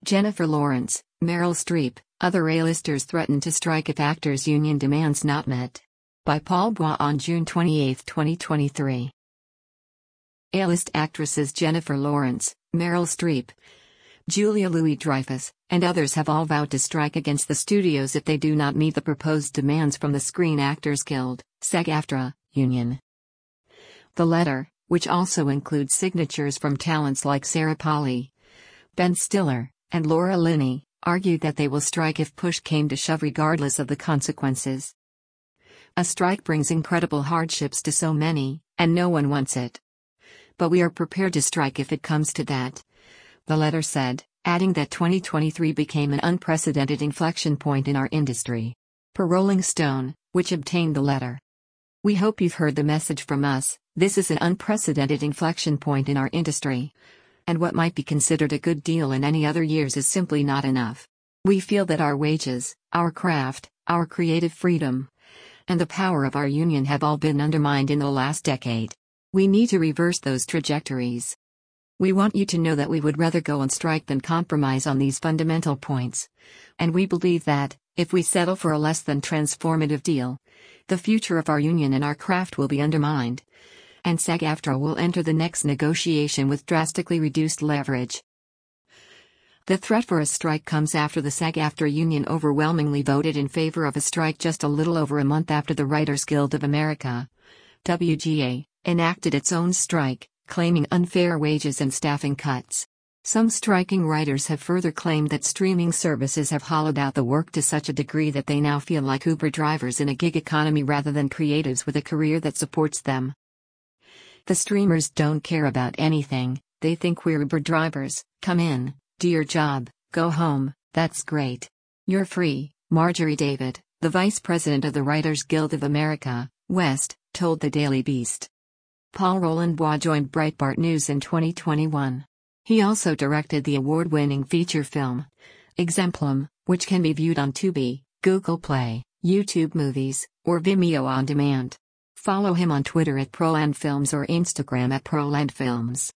Jennifer Lawrence, Meryl Streep, other A-listers threaten to strike if actors' union demands not met. By Paul Bois on June 28, 2023. A-list actresses Jennifer Lawrence, Meryl Streep, Julia Louis-Dreyfus, and others have all vowed to strike against the studios if they do not meet the proposed demands from the Screen Actors Guild, SAG-AFTRA, union. The letter, which also includes signatures from talents like Sarah Polley, Ben Stiller, and Laura Linney, argued that they will strike if push came to shove regardless of the consequences. A strike brings incredible hardships to so many, and no one wants it. But we are prepared to strike if it comes to that, the letter said, adding that 2023 became an unprecedented inflection point in our industry. Per Rolling Stone, which obtained the letter. We hope you've heard the message from us. This is an unprecedented inflection point in our industry. And what might be considered a good deal in any other years is simply not enough. We feel that our wages, our craft, our creative freedom, and the power of our union have all been undermined in the last decade. We need to reverse those trajectories. We want you to know that we would rather go on strike than compromise on these fundamental points. And we believe that, if we settle for a less than transformative deal, the future of our union and our craft will be undermined. And SAG-AFTRA will enter the next negotiation with drastically reduced leverage. The threat for a strike comes after the SAG-AFTRA union overwhelmingly voted in favor of a strike just a little over a month after the Writers Guild of America, WGA, enacted its own strike, claiming unfair wages and staffing cuts. Some striking writers have further claimed that streaming services have hollowed out the work to such a degree that they now feel like Uber drivers in a gig economy rather than creatives with a career that supports them. The streamers don't care about anything, they think we're Uber drivers. Come in, do your job, go home, that's great. You're free, Marjorie David, the vice president of the Writers Guild of America, West, told the Daily Beast. Paul Roland Bois joined Breitbart News in 2021. He also directed the award-winning feature film, Exemplum, which can be viewed on Tubi, Google Play, YouTube Movies, or Vimeo on demand. Follow him on Twitter at ProlandFilms or Instagram at ProlandFilms.